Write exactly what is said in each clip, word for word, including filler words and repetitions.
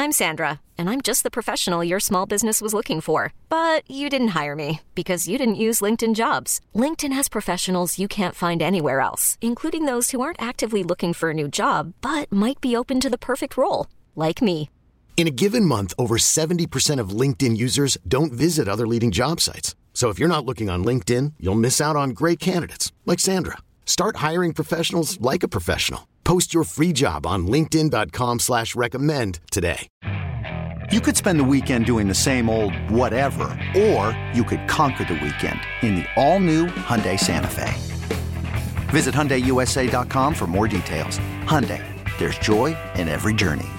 I'm Sandra, and I'm just the professional your small business was looking for. But you didn't hire me because you didn't use LinkedIn Jobs. LinkedIn has professionals you can't find anywhere else, including those who aren't actively looking for a new job, but might be open to the perfect role, like me. In a given month, over seventy percent of LinkedIn users don't visit other leading job sites. So if you're not looking on LinkedIn, you'll miss out on great candidates like Sandra. Start hiring professionals like a professional. Post your free job on linkedin dot com slash recommend today. You could spend the weekend doing the same old whatever, or you could conquer the weekend in the all-new Hyundai Santa Fe. Visit Hyundai U S A dot com for more details. Hyundai, there's joy in every journey.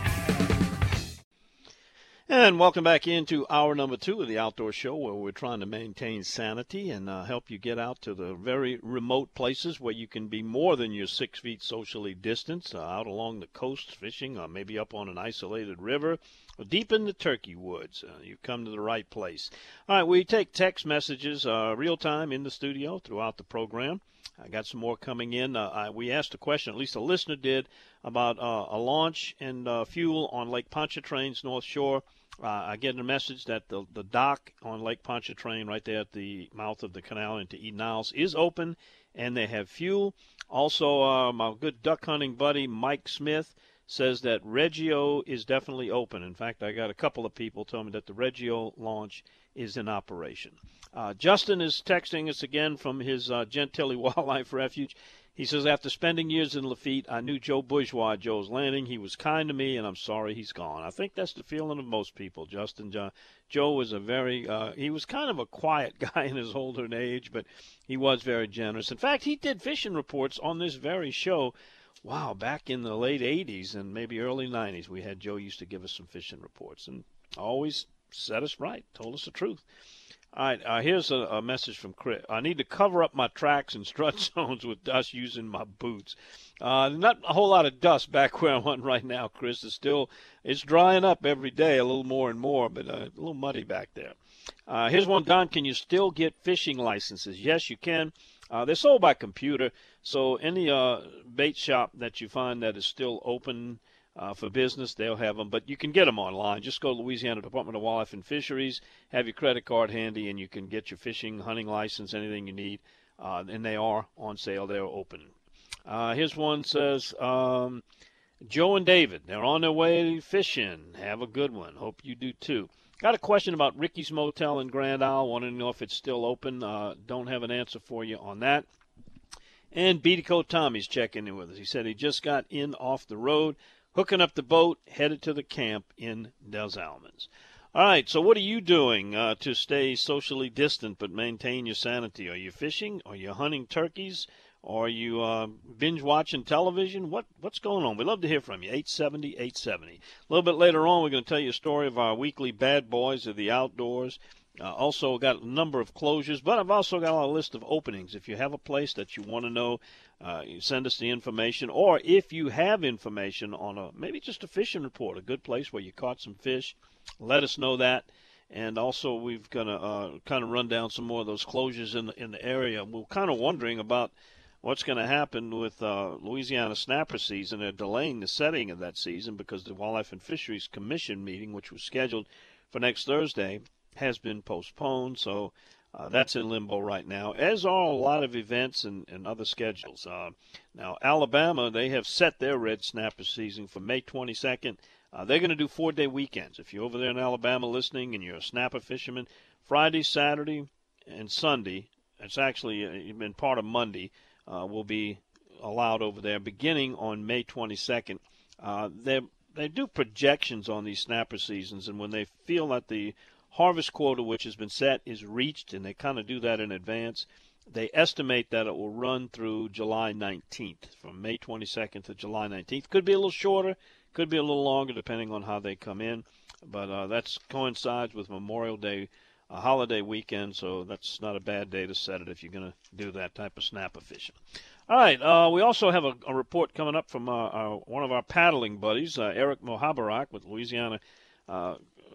And welcome back into hour number two of the Outdoor Show, where we're trying to maintain sanity and uh, help you get out to the very remote places where you can be more than your six feet socially distanced, uh, out along the coast fishing, or maybe up on an isolated river, or deep in the turkey woods. Uh, you've come to the right place. All right, we take text messages uh, real time in the studio throughout the program. I got some more coming in. Uh, I, we asked a question, at least a listener did, about uh, a launch and uh, fuel on Lake Pontchartrain's North Shore. Uh, I get a message that the, the dock on Lake Pontchartrain right there at the mouth of the canal into Eden Isles is open, and they have fuel. Also, uh, my good duck hunting buddy Mike Smith says that Reggio is definitely open. In fact, I got a couple of people tell me that the Reggio launch is in operation. Uh, Justin is texting us again from his uh, Gentilly Wildlife Refuge. He says, after spending years in Lafitte, I knew Joe Bourgeois at Joe's Landing. He was kind to me, and I'm sorry he's gone. I think that's the feeling of most people, Justin. Uh, Joe was a very, uh, he was kind of a quiet guy in his older age, but he was very generous. In fact, he did fishing reports on this very show. Wow, back in the late eighties and maybe early nineties, we had Joe used to give us some fishing reports, and always set us right, told us the truth. All right, uh, here's a, a message from Chris. I need to cover up my tracks and strut zones with dust using my boots. Uh, not a whole lot of dust back where I'm on right now, Chris. It's still, it's drying up every day, a little more and more, but uh, a little muddy back there. Uh, here's one, Don. Can you still get fishing licenses? Yes, you can. Uh, they're sold by computer, so any uh, bait shop that you find that is still open Uh, for business, they'll have them, but you can get them online. Just go to Louisiana Department of Wildlife and Fisheries, have your credit card handy, and you can get your fishing, hunting license, anything you need, uh, and they are on sale. They're open. Uh, here's one says, um, Joe and David, they're on their way fishing. Have a good one. Hope you do too. Got a question about Ricky's Motel in Grand Isle. Want to know if it's still open. Uh, don't have an answer for you on that. And Beatico Tommy's checking in with us. He said he just got in off the road, hooking up the boat, headed to the camp in Des Allemands. All right, so what are you doing uh, to stay socially distant but maintain your sanity? Are you fishing? Are you hunting turkeys? Are you uh, binge-watching television? What What's going on? We'd love to hear from you, eight seventy, eight seventy. A little bit later on, we're going to tell you a story of our weekly Bad Boys of the Outdoors. Uh, also got a number of closures, but I've also got a list of openings. If you have a place that you want to know, uh, you send us the information. Or if you have information on a maybe just a fishing report, a good place where you caught some fish, let us know that. And also we've going to uh, kind of run down some more of those closures in the, in the area. We're kind of wondering about what's going to happen with uh, Louisiana snapper season. They're delaying the setting of that season because the Wildlife and Fisheries Commission meeting, which was scheduled for next Thursday, has been postponed, so uh, that's in limbo right now, as are a lot of events and, and other schedules. Uh, now, Alabama, they have set their red snapper season for May twenty-second. Uh, they're going to do four-day weekends. If you're over there in Alabama listening and you're a snapper fisherman, Friday, Saturday, and Sunday, it's actually uh, been part of Monday, uh, will be allowed over there beginning on May twenty-second. Uh, they they do projections on these snapper seasons, and when they feel that the harvest quota, which has been set, is reached, and they kind of do that in advance, they estimate that it will run through July nineteenth, from May twenty-second to July nineteenth. Could be a little shorter, could be a little longer, depending on how they come in, but uh, that coincides with Memorial Day, a holiday weekend, so that's not a bad day to set it if you're going to do that type of snapper fishing. All right, uh, we also have a, a report coming up from uh, our, one of our paddling buddies, uh, Eric Mohabarak with Louisiana uh,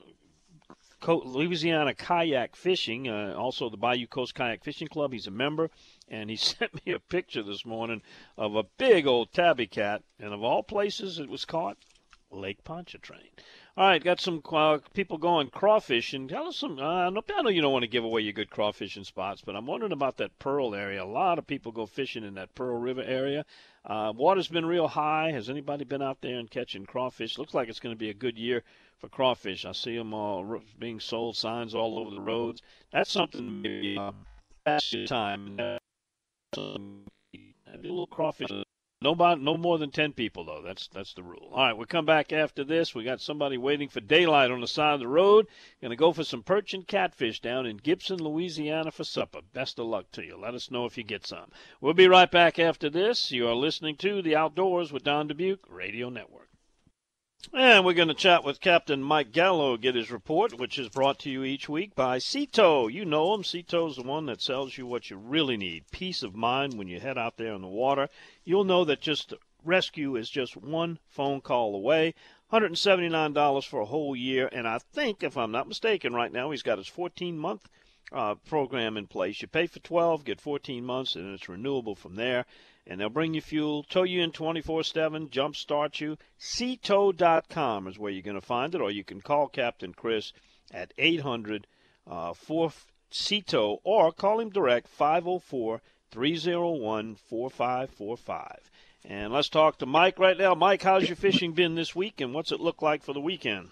Louisiana Kayak Fishing, uh, also the Bayou Coast Kayak Fishing Club. He's a member, and he sent me a picture this morning of a big old tabby cat, and of all places it was caught, Lake Pontchartrain. All right, got some uh, people going crawfishing. Tell us some. Uh, I know you don't want to give away your good crawfishing spots, but I'm wondering about that Pearl area. A lot of people go fishing in that Pearl River area. Uh, water's been real high. Has anybody been out there and catching crawfish? Looks like it's going to be a good year for crawfish. I see them all being sold, signs all over the roads. That's something maybe uh, pass your time. Um, a little crawfish. Nobody, no more than ten people, though. That's that's the rule. All right, we'll come back after this. We got somebody waiting for daylight on the side of the road. Going to go for some perch and catfish down in Gibson, Louisiana for supper. Best of luck to you. Let us know if you get some. We'll be right back after this. You are listening to The Outdoors with Don Dubuque Radio Network. And we're going to chat with Captain Mike Gallo, get his report, which is brought to you each week by Sea Tow. You know him. Sea Tow's the one that sells you what you really need, peace of mind when you head out there on the water. You'll know that just rescue is just one phone call away. one hundred seventy-nine dollars for a whole year. And I think, if I'm not mistaken, right now he's got his fourteen-month uh, program in place. You pay for twelve, get fourteen months, and it's renewable from there. And they'll bring you fuel, tow you in twenty-four seven, jump start you. sea tow dot com is where you're going to find it, or you can call Captain Chris at eight hundred four C T O W, or call him direct, five oh four, three oh one, four five four five. And let's talk to Mike right now. Mike, how's your fishing been this week, and what's it look like for the weekend?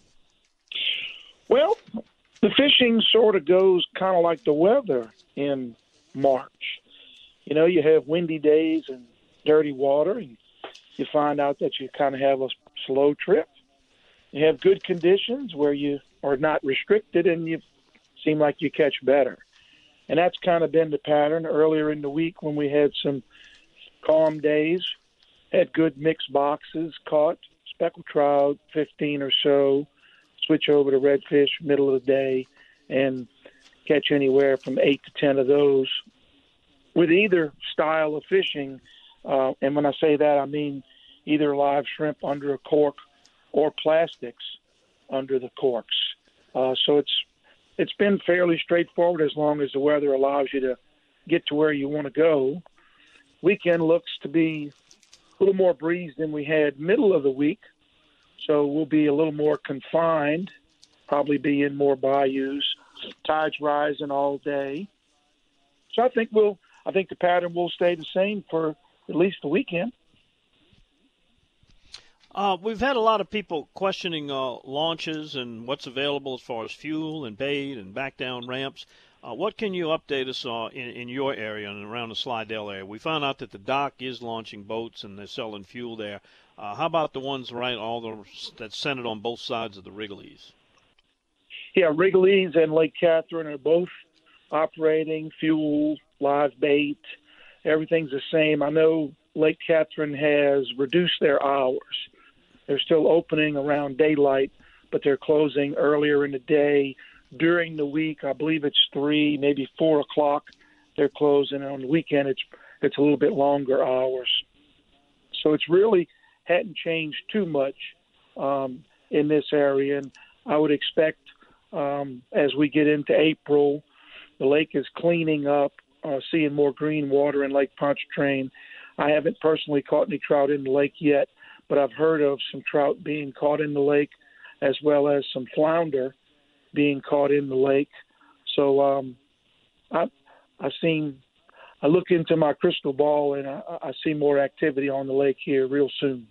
Well, the fishing sort of goes kind of like the weather in March. You know, you have windy days and dirty water, and you find out that you kind of have a slow trip. You have good conditions where you are not restricted, and you seem like you catch better. And that's kind of been the pattern earlier in the week when we had some calm days, had good mixed boxes, caught speckled trout, fifteen or so, switch over to redfish middle of the day, and catch anywhere from eight to ten of those. With either style of fishing, uh, and when I say that, I mean either live shrimp under a cork or plastics under the corks. Uh, so it's it's been fairly straightforward as long as the weather allows you to get to where you want to go. Weekend looks to be a little more breeze than we had middle of the week, so we'll be a little more confined, probably be in more bayous, tides rising all day. So I think we'll I think the pattern will stay the same for at least the weekend. Uh, we've had a lot of people questioning uh, launches and what's available as far as fuel and bait and back down ramps. Uh, what can you update us on in, in your area and around the Slidell area? We found out that the dock is launching boats and they're selling fuel there. Uh, how about the ones right all the that's centered on both sides of the Wrigley's? Yeah, Wrigley's and Lake Catherine are both operating, fuel, live bait, everything's the same. I know Lake Catherine has reduced their hours. They're still opening around daylight, but they're closing earlier in the day. During the week, I believe it's three, maybe four o'clock. They're closing. On the weekend, it's it's a little bit longer hours. So it's really hadn't changed too much um, in this area. And I would expect um, as we get into April, the lake is cleaning up, uh, seeing more green water in Lake Pontchartrain. I haven't personally caught any trout in the lake yet, but I've heard of some trout being caught in the lake, as well as some flounder being caught in the lake. So um, I, I've seen, I look into my crystal ball, and I, I see more activity on the lake here real soon.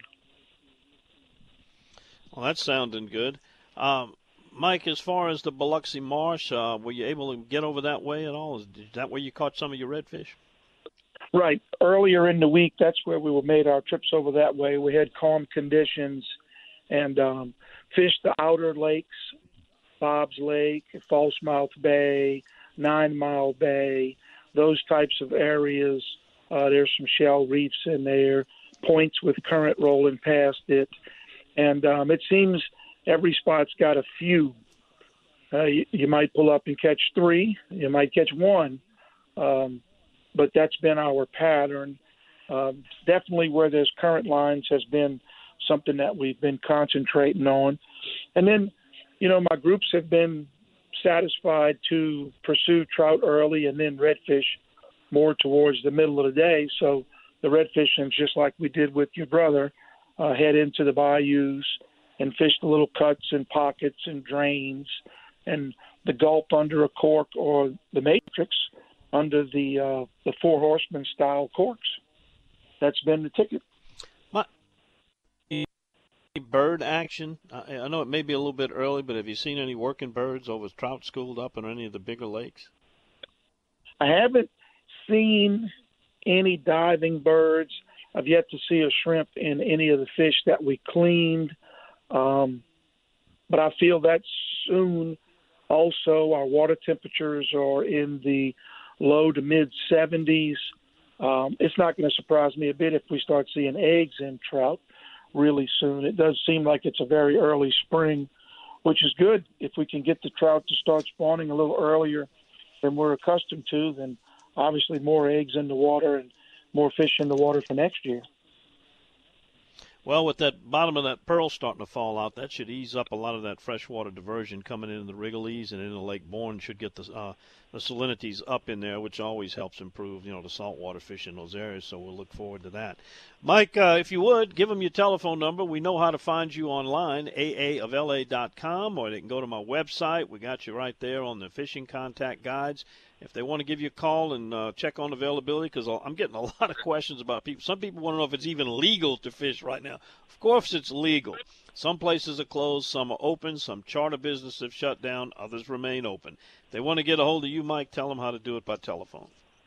Well, that's sounding good. Um, Mike, as far as the Biloxi Marsh, uh, were you able to get over that way at all? Is that where you caught some of your redfish? Right. Earlier in the week, that's where we made our trips over that way. We had calm conditions and um, fished the outer lakes, Bob's Lake, Falsemouth Bay, Nine Mile Bay, those types of areas. Uh, there's some shell reefs in there, points with current rolling past it. And um, it seems every spot's got a few. Uh, you, you might pull up and catch three. You might catch one. Um, but that's been our pattern. Uh, definitely where there's current lines has been something that we've been concentrating on. And then, you know, my groups have been satisfied to pursue trout early and then redfish more towards the middle of the day. So the redfishing, just like we did with your brother, uh, head into the bayous and fish the little cuts and pockets and drains and the gulp under a cork or the matrix under the uh, the Four Horsemen style corks. That's been the ticket. My, bird action. I, I know it may be a little bit early, but have you seen any working birds over trout schooled up in any of the bigger lakes? I haven't seen any diving birds. I've yet to see a shrimp in any of the fish that we cleaned. Um, but I feel that soon also our water temperatures are in the low to mid seventies. Um, it's not going to surprise me a bit if we start seeing eggs in trout really soon. It does seem like it's a very early spring, which is good. If we can get the trout to start spawning a little earlier than we're accustomed to, then obviously more eggs in the water and more fish in the water for next year. Well, with that bottom of that pearl starting to fall out, that should ease up a lot of that freshwater diversion coming in the Wrigley's and into Lake Bourne. Should get the uh, the salinities up in there, which always helps improve, you know, the saltwater fish in those areas. So we'll look forward to that. Mike, uh, if you would, give them your telephone number. We know how to find you online, A A of L A dot com, or they can go to my website. We got you right there on the fishing contact guides. If they want to give you a call and uh, check on availability, because I'm getting a lot of questions about people. Some people want to know if it's even legal to fish right now. Of course it's legal. Some places are closed, some are open, some charter businesses have shut down, others remain open. If they want to get a hold of you, Mike, tell them how to do it by telephone.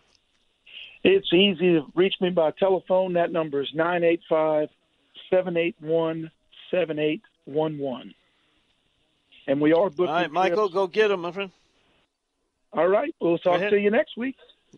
It's easy to reach me by telephone. That number is nine eight five, seven eight one, seven eight one one. And we are booking All right, Michael, trips. Go get them, my friend. All right. We'll talk to you next week.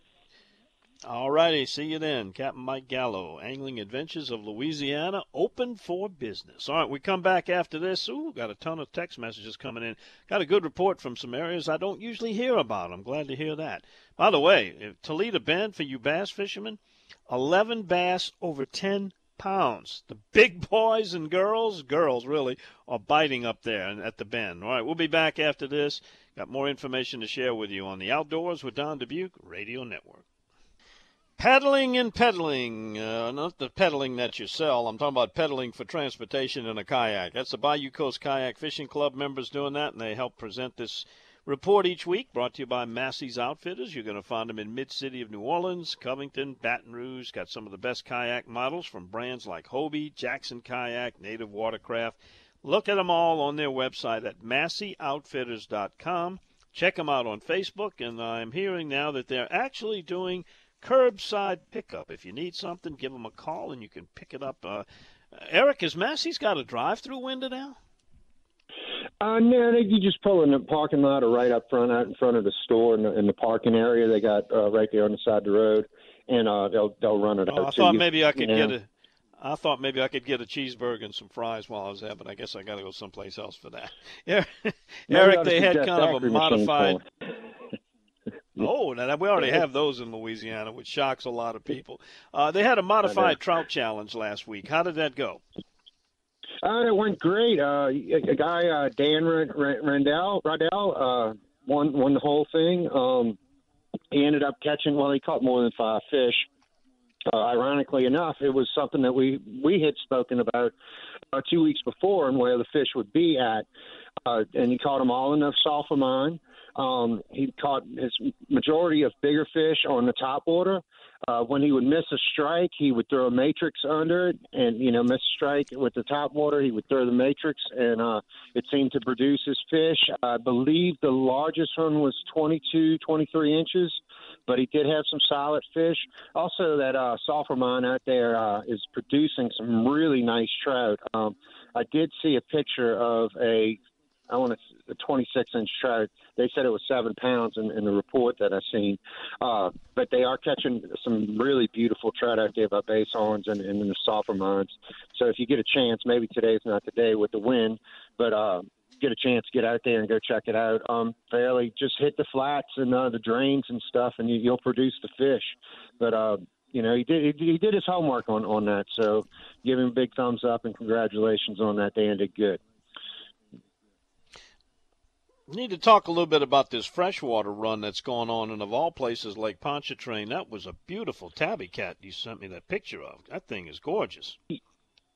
All righty. See you then. Captain Mike Gallo, Angling Adventures of Louisiana, open for business. All right. We come back after this. Ooh, got a ton of text messages coming in. Got a good report from some areas I don't usually hear about. I'm glad to hear that. By the way, Toledo Bend, for you bass fishermen, eleven bass over ten pounds. The big boys and girls, girls really, are biting up there at the Bend. All right. We'll be back after this. Got more information to share with you on the Outdoors with Don Dubuque Radio Network. Paddling and peddling, uh, not the peddling that you sell. I'm talking about peddling for transportation in a kayak. That's the Bayou Coast Kayak Fishing Club members doing that, and they help present this report each week, brought to you by Massey's Outfitters. You're going to find them in Mid-City of New Orleans, Covington, Baton Rouge. Got some of the best kayak models from brands like Hobie, Jackson Kayak, Native Watercraft. Look at them all on their website at massey outfitters dot com. Check them out on Facebook, and I'm hearing now that they're actually doing curbside pickup. If you need something, give them a call, and you can pick it up. Uh, Eric, has Massey's got a drive-through window now? Uh, no, they, you just pull in the parking lot or right up front, out in front of the store in the, in the parking area. They got uh, right there on the side of the road, and uh, they'll they'll run it oh, out. I to thought you. maybe I could yeah. get a. I thought maybe I could get a cheeseburger and some fries while I was there, but I guess I got to go someplace else for that. Yeah, Eric, they had kind of a modified. Oh, now we already have those in Louisiana, which shocks a lot of people. Uh, they had a modified trout challenge last week. How did that go? Uh, it went great. Uh, a, a guy, uh, Dan Randell, Randell, uh, won won the whole thing. Um, he ended up catching. Well, he caught more than five fish. Uh, ironically enough, it was something that we, we had spoken about uh, two weeks before and where the fish would be at. Uh, and he caught them all in the sulfur mine. Um, he caught his majority of bigger fish on the top water. Uh, when he would miss a strike, he would throw a matrix under it, and, you know, miss a strike with the top water, he would throw the matrix, and uh, it seemed to produce his fish. I believe the largest one was twenty-two, twenty-three inches, but he did have some solid fish. Also, that uh, sulfur mine out there uh, is producing some really nice trout. Um, I did see a picture of a I want to a twenty-six inch trout. They said it was seven pounds in, in the report that I've seen. Uh, but they are catching some really beautiful trout out there by Basehorns and, and in the sulfur mines. So if you get a chance, maybe today's not the day with the wind, but uh, get a chance to get out there and go check it out. Um, fairly just hit the flats and uh, the drains and stuff, and you, you'll produce the fish. But uh, you know, he did he, he did his homework on, on that. So give him a big thumbs up and congratulations on that. Dan did good. We need to talk a little bit about this freshwater run that's going on, and of all places, Lake Pontchartrain. That was a beautiful tabby cat you sent me that picture of. That thing is gorgeous.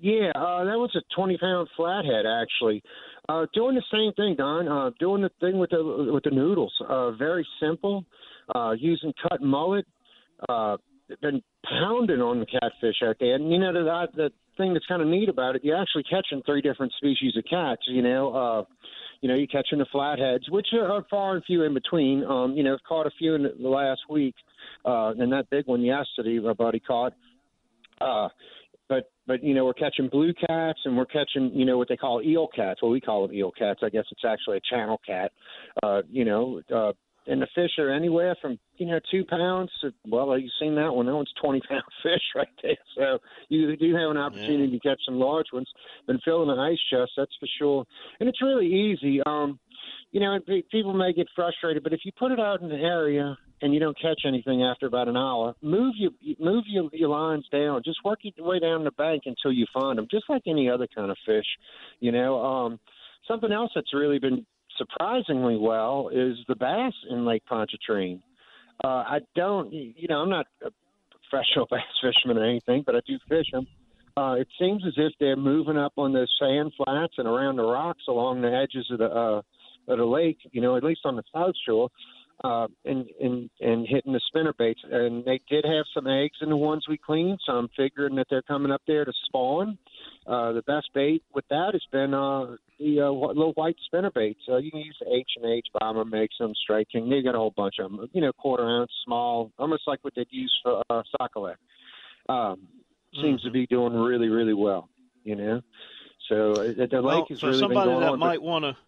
Yeah, uh, that was a twenty-pound flathead, actually. Uh, doing the same thing, Don. Uh, doing the thing with the with the noodles. Uh, very simple. Uh, using cut mullet. Uh, been pounding on the catfish out there. And, you know, the, the thing that's kind of neat about it, you're actually catching three different species of cats, you know. Uh, you know, you're catching the flatheads, which are far and few in between. Um, you know, caught a few in the last week. Uh, and that big one yesterday, my buddy caught. Uh, but, but, you know, we're catching blue cats and we're catching, you know, what they call eel cats. Well, we call them eel cats. I guess it's actually a channel cat. Uh, you know, uh, and the fish are anywhere from, you know, two pounds to, well, you've seen that one. That one's twenty-pound fish right there. So you do have an opportunity yeah. to catch some large ones. Been filling an ice chest, that's for sure. And it's really easy. Um, you know, people may get frustrated, but if you put it out in the area and you don't catch anything after about an hour, move your move your, your lines down. Just work your way down the bank until you find them, just like any other kind of fish. You know, um, something else that's really been surprisingly well is the bass in Lake Pontchartrain. Uh, I don't, you know, I'm not a professional bass fisherman or anything, but I do fish them. Uh, it seems as if they're moving up on the sand flats and around the rocks along the edges of the uh, of the lake, you know, at least on the south shore, uh, and, and, and hitting the spinner baits. And they did have some eggs in the ones we cleaned, so I'm figuring that they're coming up there to spawn. Uh, the best bait with that has been uh, the uh, little white spinner baits. Uh, you can use the H and H, Bomber makes them, Strike King. They got a whole bunch of them, you know, quarter ounce, small, almost like what they'd use for uh, Sokolek. Um, seems mm-hmm. to be doing really, really well, you know. So uh, the well, lake has for really somebody been going that on, might but... want to,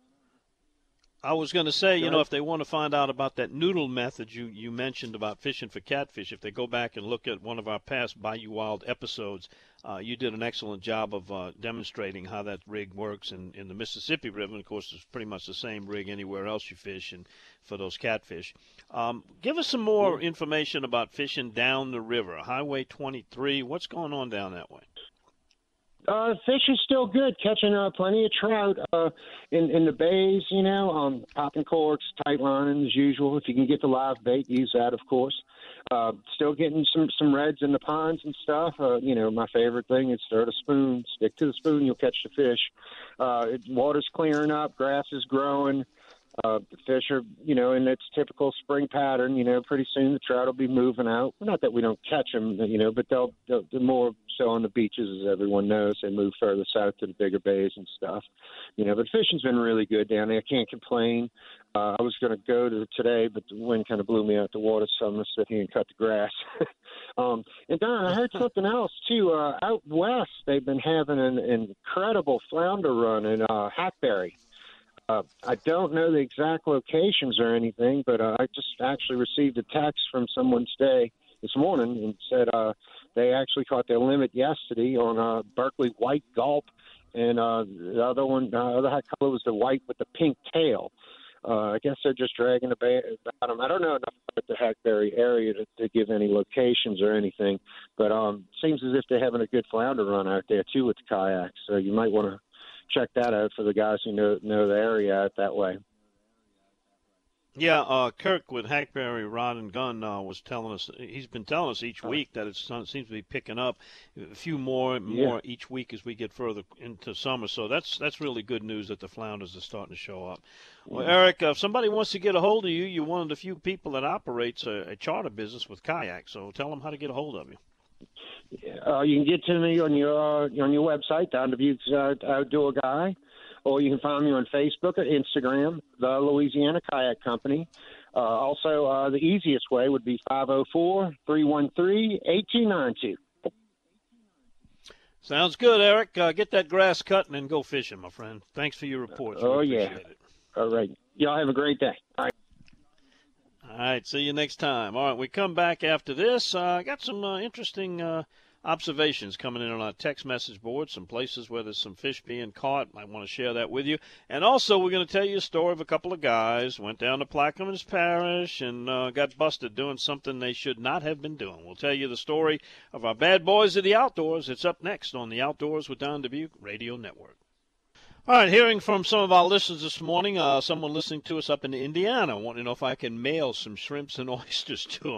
I was going to say, you Go know, ahead. if they want to find out about that noodle method you, you mentioned about fishing for catfish, if they go back and look at one of our past Bayou Wild episodes, uh, you did an excellent job of uh, demonstrating how that rig works in, in the Mississippi River. And, of course, it's pretty much the same rig anywhere else you fish and for those catfish. Um, give us some more information about fishing down the river, Highway twenty-three. What's going on down that way? Uh, fish is still good, catching uh, plenty of trout uh, in in the bays. You know, um, popping corks, tight lining as usual. If you can get the live bait, use that, of course. Uh, still getting some some reds in the ponds and stuff. Uh, you know, my favorite thing is start a spoon. Stick to the spoon, you'll catch the fish. Uh, it, water's clearing up, grass is growing. Uh, the fish are, you know, in its typical spring pattern. You know, pretty soon the trout will be moving out. Not that we don't catch them, you know, but they'll, they'll they're more so on the beaches, as everyone knows. They move further south to the bigger bays and stuff. You know, but fishing's been really good down there. I can't complain. Uh, I was going to go to today, but the wind kind of blew me out the water, so I'm going to sit here and cut the grass. um, and Don, I heard something else too. Uh, out west, they've been having an incredible flounder run in uh, Hackberry. Uh, I don't know the exact locations or anything, but uh, I just actually received a text from someone today, this morning, and said uh, they actually caught their limit yesterday on uh, Berkeley white gulp, and uh, the other one, the uh, other high color was the white with the pink tail. Uh, I guess they're just dragging about them. I don't know enough about the Hackberry area to, to give any locations or anything, but um, seems as if they're having a good flounder run out there too with the kayaks. So you might want to check that out for the guys who know know the area out that way. Yeah, uh, Kirk with Hackberry Rod and Gun uh, was telling us, he's been telling us each week that it seems to be picking up a few more more yeah. each week as we get further into summer. So that's that's really good news that the flounders are starting to show up. Well, yeah. Eric, uh, if somebody wants to get a hold of you, you're one of the few people that operates a, a charter business with kayaks. So tell them how to get a hold of you. Uh, you can get to me on your uh, on your website, Don Dubuque's uh, Outdoor Guy, or you can find me on Facebook or Instagram, the Louisiana Kayak Company. Uh, also, uh, the easiest way would be five oh four, three one three, eight two nine two. Sounds good, Eric. Uh, get that grass cut and then go fishing, my friend. Thanks for your reports. Oh, we yeah. It. All right. Y'all have a great day. All right. All right, see you next time. All right, we come back after this. I uh, got some uh, interesting uh, observations coming in on our text message board, some places where there's some fish being caught. I want to share that with you. And also, we're going to tell you a story of a couple of guys went down to Plaquemines Parish and uh, got busted doing something they should not have been doing. We'll tell you the story of our bad boys of the outdoors. It's up next on the Outdoors with Don Dubuque Radio Network. All right, hearing from some of our listeners this morning, uh, someone listening to us up in Indiana wanting to know if I can mail some shrimps and oysters to them.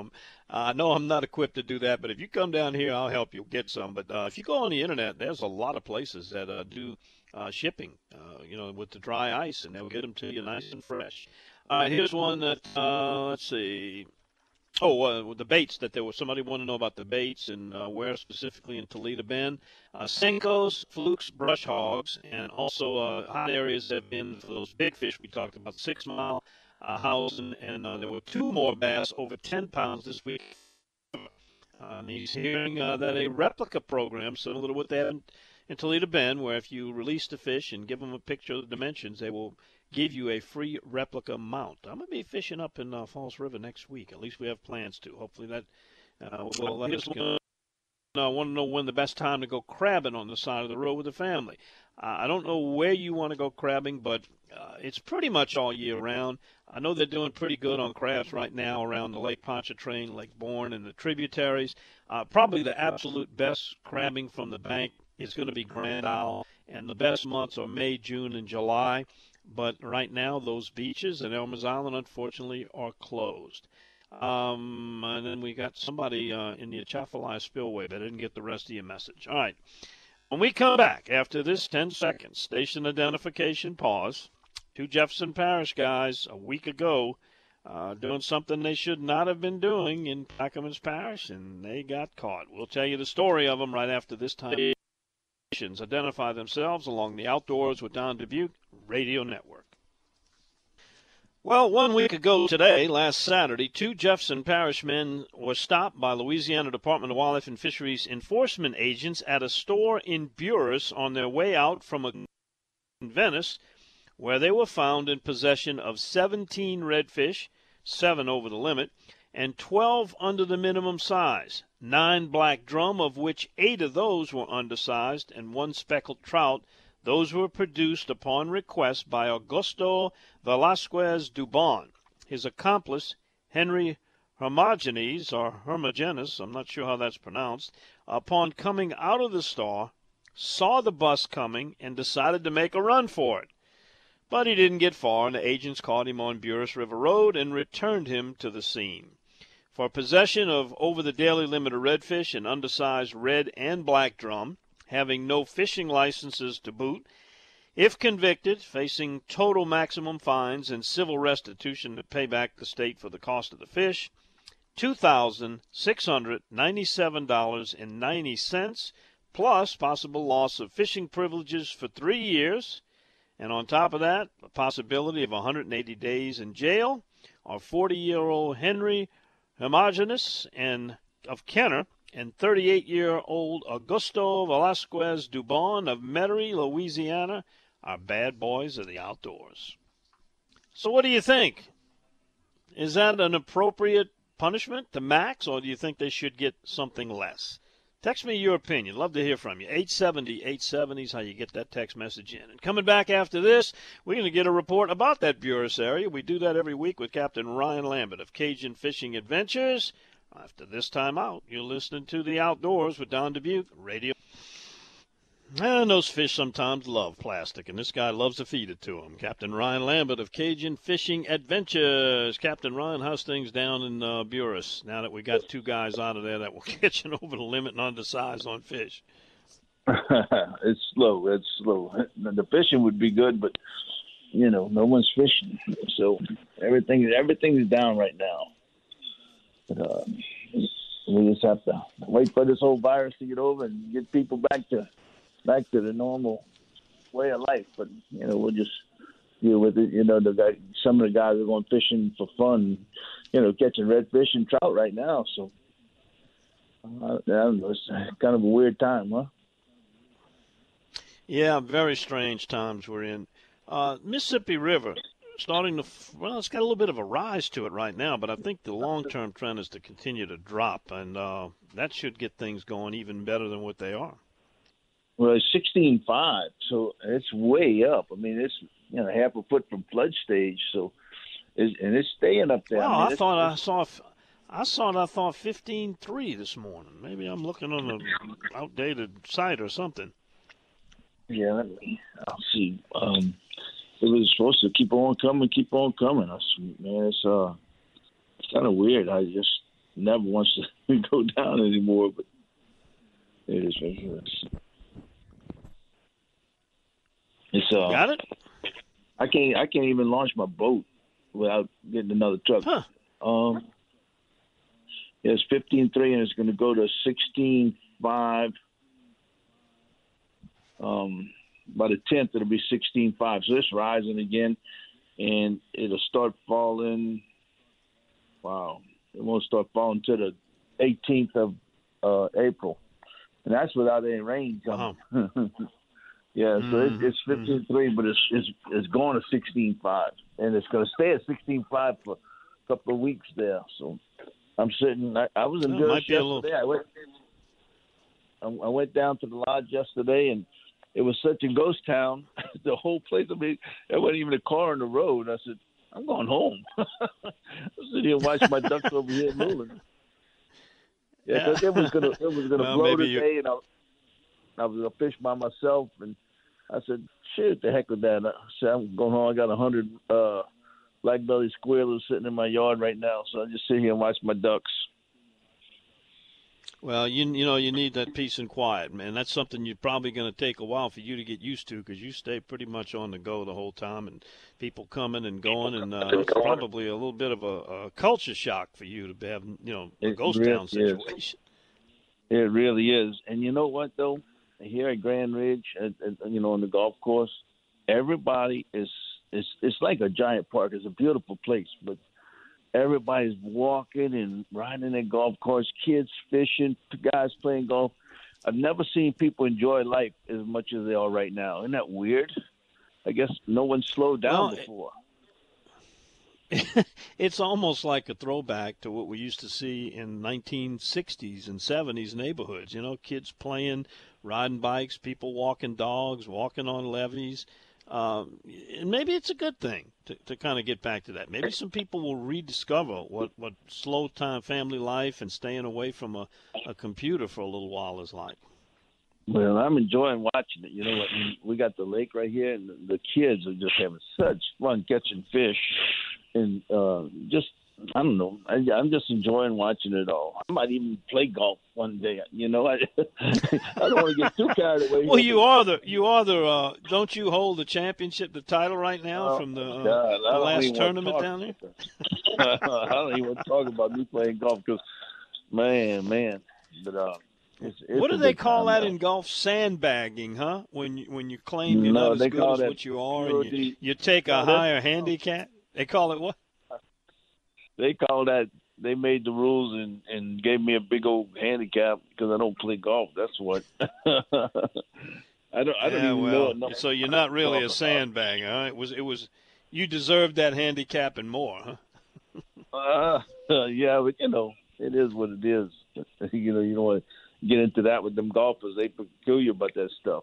Uh, no, I'm not equipped to do that, but if you come down here, I'll help you get some. But uh, if you go on the internet, there's a lot of places that uh, do uh, shipping, uh, you know, with the dry ice, and they'll get them to you nice and fresh. All right, here's one that, uh, let's see. Oh, uh, the baits that there was. Somebody wanted to know about the baits and uh, where specifically in Toledo Bend. Uh, Senkos, flukes, brush hogs, and also uh, hot areas have been for those big fish we talked about, six mile, uh, Hausen, and uh, there were two more bass over ten pounds this week. Uh, and he's hearing uh, that a replica program, similar to what they have in, in Toledo Bend, where if you release the fish and give them a picture of the dimensions, they will give you a free replica mount. I'm going to be fishing up in uh, Falls River next week. At least we have plans to. Hopefully that uh, will let us go. I want to know when the best time to go crabbing on the side of the road with the family. Uh, I don't know where you want to go crabbing, but uh, it's pretty much all year round. I know they're doing pretty good on crabs right now around the Lake Pontchartrain, Lake Bourne, and the tributaries. Uh, probably the absolute best crabbing from the bank is going to be Grand Isle, and the best months are May, June, and July. But right now, those beaches and Elmer's Island, unfortunately, are closed. Um, and then we got somebody uh, in the Atchafalaya Spillway, but I didn't get the rest of your message. All right. When we come back after this ten seconds, station identification pause, two Jefferson Parish guys a week ago uh, doing something they should not have been doing in Plaquemines Parish, and they got caught. We'll tell you the story of them right after this time. Identify themselves along the Outdoors with Don Dubuque Radio Network. Well, one week ago today, last Saturday, two Jefferson Parish men were stopped by Louisiana Department of Wildlife and Fisheries enforcement agents at a store in Buras on their way out from a in Venice, where they were found in possession of seventeen redfish, seven over the limit, and twelve under the minimum size, nine black drum, of which eight of those were undersized, and one speckled trout. Those were produced upon request by Augusto Velasquez Dubon. His accomplice, Henry Hermogenes, or Hermogenes, I'm not sure how that's pronounced, upon coming out of the store, saw the bus coming and decided to make a run for it. But he didn't get far, and the agents caught him on Buras River Road and returned him to the scene. For possession of over the daily limit of redfish and undersized red and black drum, having no fishing licenses to boot, if convicted, facing total maximum fines and civil restitution to pay back the state for the cost of the fish, two thousand six hundred ninety-seven dollars and ninety cents, plus possible loss of fishing privileges for three years, and on top of that, the possibility of one hundred eighty days in jail. Our forty-year-old Henry Hermogenes and of Kenner and thirty-eight-year-old Augusto Velasquez Dubon of Metairie, Louisiana, are bad boys of the outdoors. So what do you think? Is that an appropriate punishment, the max, or do you think they should get something less? Text me your opinion. Love to hear from you. eight seventy, eight seventy is how you get that text message in. And coming back after this, we're going to get a report about that Buras area. We do that every week with Captain Ryan Lambert of Cajun Fishing Adventures. After this time out, you're listening to The Outdoors with Don Dubuque Radio. And those fish sometimes love plastic, and this guy loves to feed it to them. Captain Ryan Lambert of Cajun Fishing Adventures. Captain Ryan, how's things down in uh, Buras now that we got two guys out of there that were catching over the limit and undersized on fish? It's slow. It's slow. The fishing would be good, but, you know, no one's fishing. So everything, everything is down right now. But, uh, we just have to wait for this whole virus to get over and get people back to back to the normal way of life. But, you know, we'll just deal with it. You know, the guy, some of the guys are going fishing for fun, you know, catching redfish and trout right now. So, uh, I don't know, it's kind of a weird time, huh? Yeah, very strange times we're in. Uh, Mississippi River, starting to, well, it's got a little bit of a rise to it right now, but I think the long-term trend is to continue to drop, and uh, that should get things going even better than what they are. Well, it's sixteen five, so it's way up. I mean, it's, you know, half a foot from flood stage, so it's, and it's staying up there. Well, I, mean, I thought I saw, I saw it. I thought fifteen three this morning. Maybe I'm looking on an outdated site or something. Yeah, let me. I'll see. Um, it was supposed to keep on coming, keep on coming. I, man, it's uh, it's kind of weird. I just never wants to go down anymore. But it is what it is. It's uh, got it. I can't. I can't even launch my boat without getting another truck. Huh. Um. Yeah, it's fifteen three, and it's going to go to sixteen five. Um, by the tenth, it'll be sixteen five. So it's rising again, and it'll start falling. Wow. It won't start falling to the eighteenth of uh, April. And that's without any rain coming. Uh-huh. yeah, so it, it's fifteen three, but it's, it's it's going to sixteen five. And it's going to stay at sixteen five for a couple of weeks there. So I'm sitting, I, I was in good yesterday. Little... I, went, I, I went down to the lodge yesterday, and it was such a ghost town. The whole place, I mean, there wasn't even a car on the road. I said, I'm going home. I'm sitting here watching my ducks over here moving. Yeah, because it was gonna it was gonna well, blow today, and I, I was gonna fish by myself, and I said, "Shit, the heck with that!" I said, "I'm going home. I got a hundred uh, black-bellied squirrels sitting in my yard right now, so I just sit here and watch my ducks." Well, you you know you need that peace and quiet, man. That's something you're probably going to take a while for you to get used to because you stay pretty much on the go the whole time, and people coming and going, and uh, it's probably a little bit of a, a culture shock for you to have, you know, a it ghost really town situation. Is. It really is, and you know what though? Here at Grand Ridge, at, at, you know, on the golf course, everybody is it's it's like a giant park. It's a beautiful place, but everybody's walking and riding their golf course, kids fishing, guys playing golf. I've never seen people enjoy life as much as they are right now. Isn't that weird? I guess no one slowed down well, before. It's almost like a throwback to what we used to see in nineteen sixties and seventies neighborhoods. You know, kids playing, riding bikes, people walking dogs, walking on levees. Um, and maybe it's a good thing to, to kind of get back to that. Maybe some people will rediscover what, what slow time family life and staying away from a, a computer for a little while is like. Well, I'm enjoying watching it. You know what? We got the lake right here, and the kids are just having such fun catching fish. And uh, just, I don't know, I, I'm just enjoying watching it all. I might even play golf one day. You know, I, I don't want to get too carried away. Well, you are the, you are the, uh, don't you hold the championship, the title right now oh, from the, uh, the last tournament down there? I don't even want to talk about me playing golf because, man, man. But uh, it's, it's what do they call that now. In golf? Sandbagging, huh? When you, when you claim you're no, not as good as what you are and you, you take a no, higher handicap? They call it what? They call that, they made the rules and, and gave me a big old handicap because I don't play golf. That's what. I don't I don't yeah, even well, know. So you're not really a sandbagger, huh? It was, it was, you deserved that handicap and more, huh? Uh, yeah, but, you know, it is what it is. You know, you don't want to get into that with them golfers. They kill you about that stuff.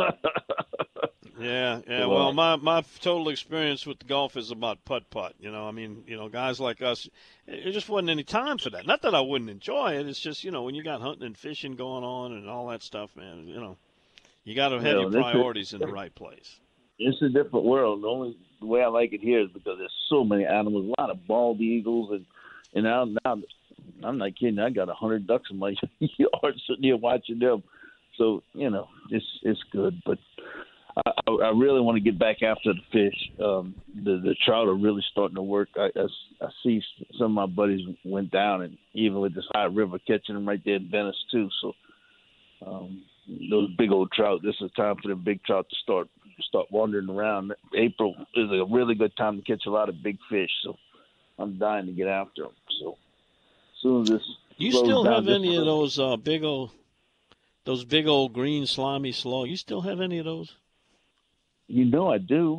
Yeah, yeah. Well, my, my total experience with the golf is about putt-putt. You know, I mean, you know, guys like us, it just wasn't any time for that. Not that I wouldn't enjoy it. It's just, you know, when you got hunting and fishing going on and all that stuff, man, you know, you got to have your priorities in the right place. It's a different world. The only the way I like it here is because there's so many animals, a lot of bald eagles, and and now, now I'm not kidding. I got a hundred ducks in my yard sitting here watching them. So, you know, it's it's good, but I, I really want to get back after the fish. Um, the, the trout are really starting to work. I, I, I see some of my buddies went down, and even with this high river, catching them right there in Venice too. So um, those big old trout, this is time for the big trout to start start wandering around. April is a really good time to catch a lot of big fish. So I'm dying to get after them. So as soon as this you still have any of those uh, big old those big old green slimy slaw? You still have any of those? You know I do.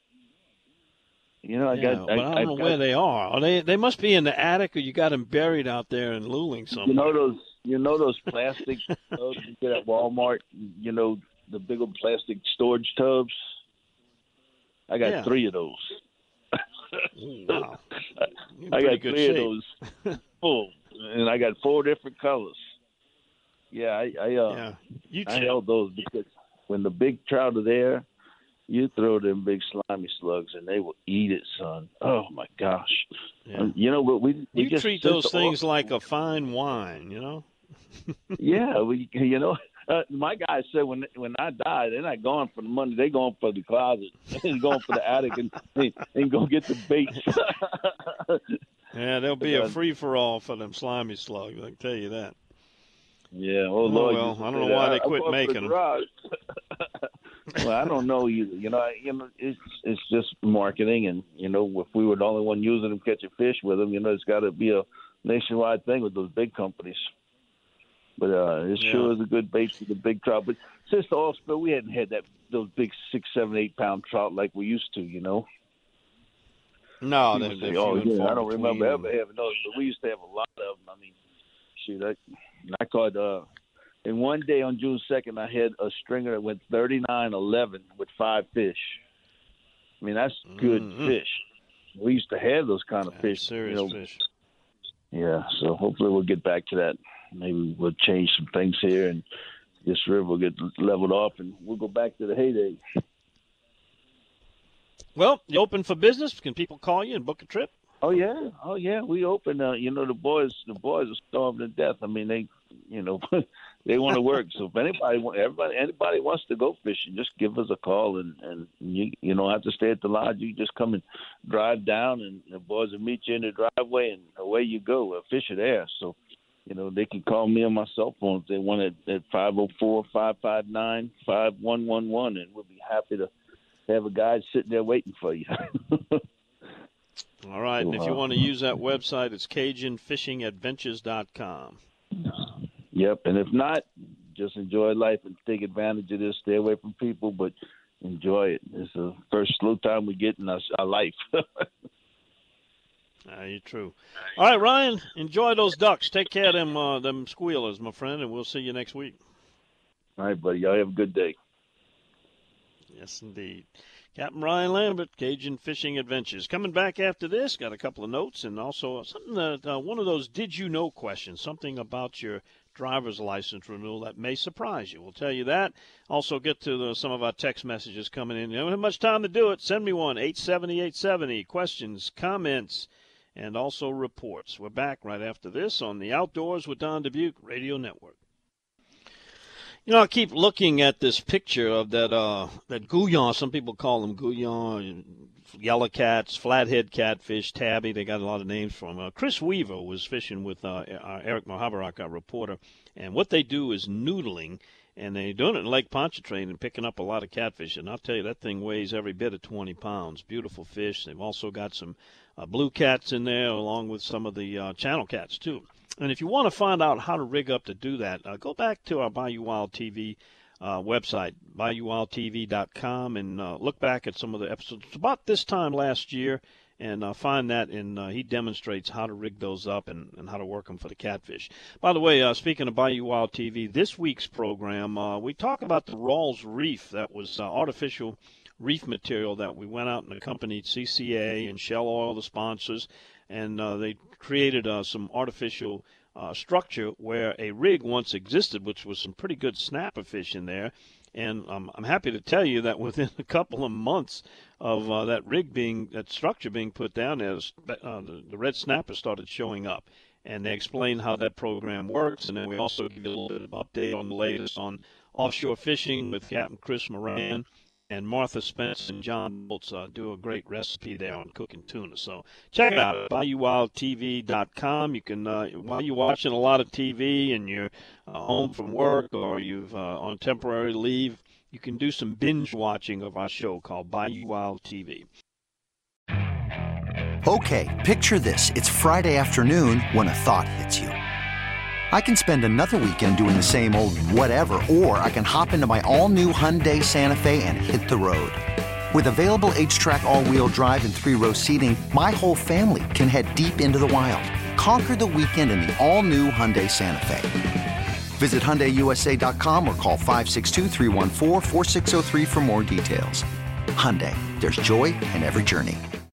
You know I yeah, got. But I, I don't I know got, where they are. Are they? They must be in the attic, or you got them buried out there in Luling somewhere. You know those. You know those plastic tubs you get at Walmart. You know the big old plastic storage tubs. I got yeah. three of those. Ooh, wow. I got good three shape. of those full, and I got four different colors. Yeah, I I, uh, yeah. you I held those because when the big trout are there. you throw them big slimy slugs and they will eat it, son. Oh my gosh! Yeah. Um, you know, but we, we you just treat those things off. like a fine wine, you know. Yeah, we, you know, uh, my guys said when when I die, they're not going for the money; they're going for the closet, they're going for the attic, and and, and go get the baits. Yeah, there'll be a free for all for them slimy slugs. I can tell you that. Yeah. Oh, oh Lord, well, I don't know why they quit making them. Well, I don't know either. You know, I, you know, it's it's just marketing, and you know, if we were the only one using them, catching fish with them, you know, it's got to be a nationwide thing with those big companies. But uh, it yeah. sure is a good bait for the big trout. But since the oil spill, we hadn't had that those big six, seven, eight pound trout like we used to. You know. No, they're, they're say, few oh and yeah, far I don't between. remember ever having those, but we used to have a lot of them. I mean, shoot, I, I caught. Uh, and one day on June second, I had a stringer that went thirty-nine eleven with five fish. I mean, that's good mm-hmm. fish. We used to have those kind of yeah, fish. Serious you know. fish. Yeah, so hopefully we'll get back to that. Maybe we'll change some things here, and this river will get leveled off, and we'll go back to the heyday. Well, you open for business? Can people call you and book a trip? Oh yeah, oh yeah, we open. Uh, you know, the boys, the boys are starving to death. I mean, they, you know, they want to work. So if anybody, everybody, anybody wants to go fishing, just give us a call, and and you, you don't have to stay at the lodge. You just come and drive down, and the boys will meet you in the driveway, and away you go. A fish are there, so you know they can call me on my cell phone if they want it at five oh four, five five nine, five one one one, and we'll be happy to have a guide sitting there waiting for you. All right, and if you want to use that website, it's Cajun Fishing Adventures dot com. Yep, and if not, just enjoy life and take advantage of this. Stay away from people, but enjoy it. It's the first slow time we get in our, our life. Ah, you're true. All right, Ryan, enjoy those ducks. Take care of them, uh, them squealers, my friend, and we'll see you next week. All right, buddy. Y'all have a good day. Yes, indeed. Captain Ryan Lambert, Cajun Fishing Adventures. Coming back after this, got a couple of notes and also something that uh, one of those did you know questions, something about your driver's license renewal that may surprise you. We'll tell you that. Also get to the, some of our text messages coming in. You don't have much time to do it. Send me one, eight seventy, eight seventy. Questions, comments, and also reports. We're back right after this on the Outdoors with Don Dubuque Radio Network. You know, I keep looking at this picture of that uh, that gouillon. Some people call them gouillon, yellow cats, flathead catfish, tabby. They got a lot of names for them. Uh, Chris Weaver was fishing with uh, Eric Mahabarak, our reporter, and what they do is noodling, and they're doing it in Lake Pontchartrain and picking up a lot of catfish. And I'll tell you, that thing weighs every bit of twenty pounds. Beautiful fish. They've also got some uh, blue cats in there, along with some of the uh, channel cats, too. And if you want to find out how to rig up to do that, uh, go back to our Bayou Wild T V uh, website, bayou wild t v dot com, and uh, look back at some of the episodes about this time last year and uh, find that. And uh, he demonstrates how to rig those up and, and how to work them for the catfish. By the way, uh, speaking of Bayou Wild T V, this week's program, uh, we talk about the Rawls Reef. That was uh, artificial reef material that we went out and accompanied C C A and Shell Oil, the sponsors, and uh, they created uh, some artificial uh, structure where a rig once existed, which was some pretty good snapper fish in there. And um, I'm happy to tell you that within a couple of months of uh, that rig being, that structure being put down there, uh, the, the red snapper started showing up. And they explain how that program works. And then we also give you a little bit of update on the latest on offshore fishing with Captain Chris Moran. And Martha Spence and John Bolts uh, do a great recipe there on cooking tuna. So check it out, bayou wild t v dot com. You can, uh, while you're watching a lot of T V and you're uh, home from work or you've uh, on temporary leave, you can do some binge watching of our show called Bayou Wild T V. Okay, picture this. It's Friday afternoon when a thought hits you. I can spend another weekend doing the same old whatever, or I can hop into my all-new Hyundai Santa Fe and hit the road. With available H-Track all-wheel drive and three-row seating, my whole family can head deep into the wild. Conquer the weekend in the all-new Hyundai Santa Fe. Visit Hyundai U S A dot com or call five six two, three one four, four six zero three for more details. Hyundai, there's joy in every journey.